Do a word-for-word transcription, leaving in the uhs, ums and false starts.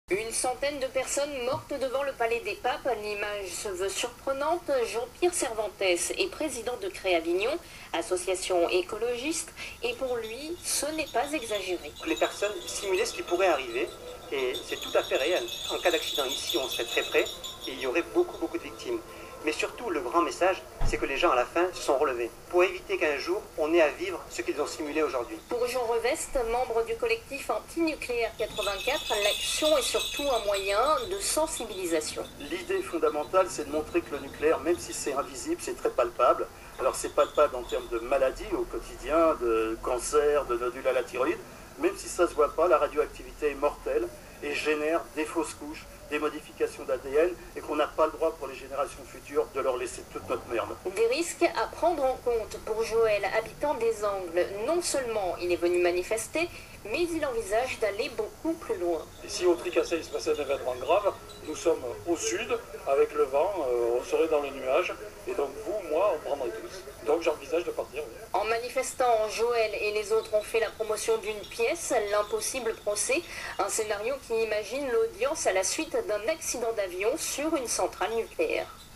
Une centaine de personnes mortes devant le Palais des Papes, l'image se veut surprenante. Jean-Pierre Cervantes est président de Créavignon, association écologiste, et pour lui, ce n'est pas exagéré. Les personnes simulaient ce qui pourrait arriver, et c'est tout à fait réel. En cas d'accident ici, on serait très près, et il y aurait beaucoup, beaucoup de victimes. Mais surtout, le grand message, c'est que les gens, à la fin, se sont relevés, pour éviter qu'un jour, on ait à vivre ce qu'ils ont simulé aujourd'hui. Pour Jean Revest, membre du collectif anti-nucléaire quatre-vingt-quatre, l'action est surtout un moyen de sensibilisation. L'idée fondamentale, c'est de montrer que le nucléaire, même si c'est invisible, c'est très palpable. Alors c'est palpable en termes de maladies au quotidien, de cancer, de nodules à la thyroïde. Même si ça ne se voit pas, la radioactivité est mortelle et génère des fausses couches, des modifications d'A D N, et qu'on n'a pas le droit pour les générations futures de leur laisser toute notre merde. Des risques à prendre en compte pour Joël, habitant des Angles. Non seulement il est venu manifester, mais il envisage d'aller beaucoup plus loin. Et si au Tricassé il se passait un événement grave, nous sommes au sud, avec le vent, euh, on serait dans le nuage, et donc vous, moi, on prendrait tous. Donc j'envisage de partir. Oui. En manifestant, Joël et les autres ont fait la promotion d'une pièce, L'impossible procès, un scénario qui imagine l'audience à la suite d'un accident d'avion sur une centrale nucléaire.